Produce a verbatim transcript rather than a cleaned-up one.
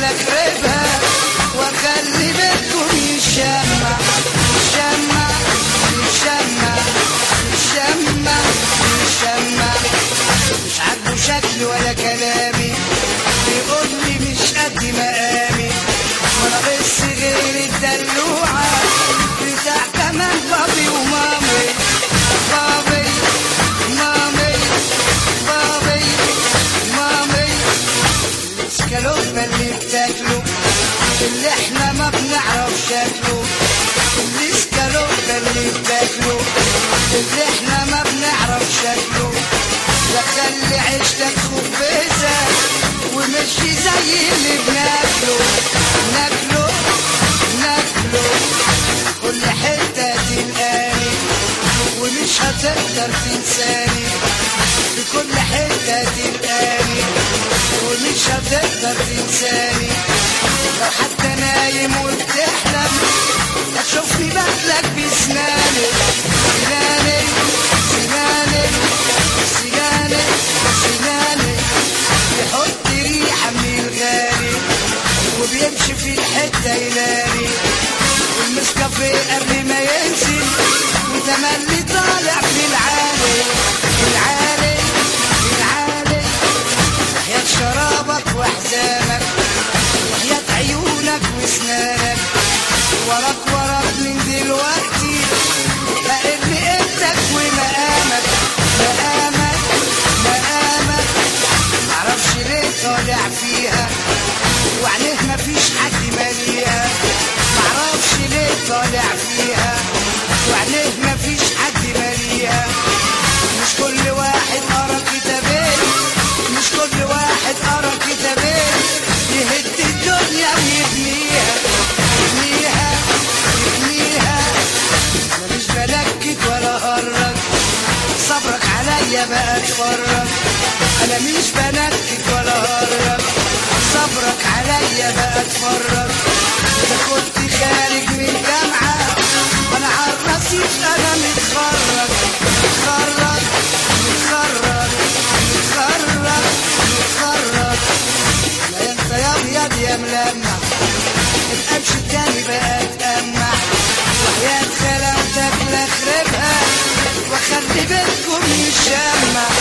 اخربها واخلي بيتكم يشمع يشمع يشمع يشمع يشمع. مش عاجبه شكلي ولا كلامي، بيقول لي مش قد مقامي، وانا بس غير الدلوعه بتاع كمان بابي ومامي. بابي مامي بابي مامي. الاسكالوبه اللي بتاكله اللي احنا ما بنعرف شكله، الاسكالوبه اللي بتاكله اللي احنا ما بنعرف شكله. لا خلي عيشتك خبيزه ومشي زي اللي بناكله ناكله ناكله. كل حته تلقاني ومش هتقدر تنساني، في كل حته تلقاني ومش هتقدر تنساني. لو حتى نايم وبتحلم هتشوفني باكلك بسناني سناني سناني سناني سناني. يحط ريحه من الغالي وبيمشي في الحته يلاني، والمسكافيه قبل ما ينزل وتملي طالع في العالي العالي العالي. وحياة شرابك واحزانك وحياة عيونك واسنانك، وراك وراك من دلوقتي لان قيمتك ومقامك مقامك مقامك. معرفش ليه طالع فيها وعليه مفيش حد ماليها، معرفش ليه طالع فيها وعليه مفيش حد ماليها. مش كل واحد قرا كتابين، مش كل واحد قرا كتابين يهد الدنيا ويبنيها يبنيها يبنيها. انا مش بنكد ولا هرج، صبرك عليا بقى اتفرج. انا مش بنكد ولا هرج، صبرك عليا بقى اتفرج. اذا كنت خارج من جامعه وانا على الرصيف انا متخرج متخرج متخرج متخرج متخرج. لا انت يا ابيض يا ملمع القمش التاني بقى اتقمع، وحياة خلقتك لاخربها واخلي بيتكم يشمع